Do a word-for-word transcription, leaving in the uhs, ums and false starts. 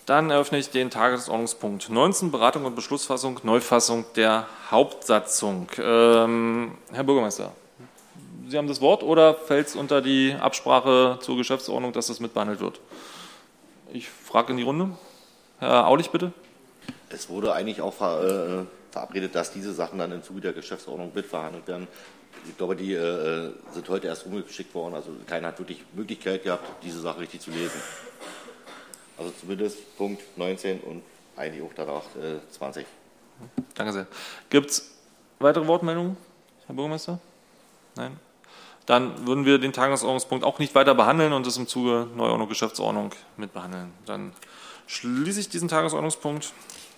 Dann eröffne ich den Tagesordnungspunkt neunzehn, Beratung und Beschlussfassung, Neufassung der Hauptsatzung. Ähm, Herr Bürgermeister, Sie haben das Wort oder fällt es unter die Absprache zur Geschäftsordnung, dass das mitbehandelt wird? Ich frage in die Runde. Herr Aulich, bitte. Es wurde eigentlich auch ver, äh, verabredet, dass diese Sachen dann im Zuge der Geschäftsordnung mitverhandelt werden. Ich glaube, die äh, sind heute erst rumgeschickt worden. Also keiner hat wirklich Möglichkeit gehabt, diese Sache richtig zu lesen. Also zumindest Punkt neunzehn und eigentlich auch danach äh, zwanzig. Danke sehr. Gibt es weitere Wortmeldungen, Herr Bürgermeister? Nein? Dann würden wir den Tagesordnungspunkt auch nicht weiter behandeln und das im Zuge Neuordnung Geschäftsordnung mit behandeln. Dann schließe ich diesen Tagesordnungspunkt.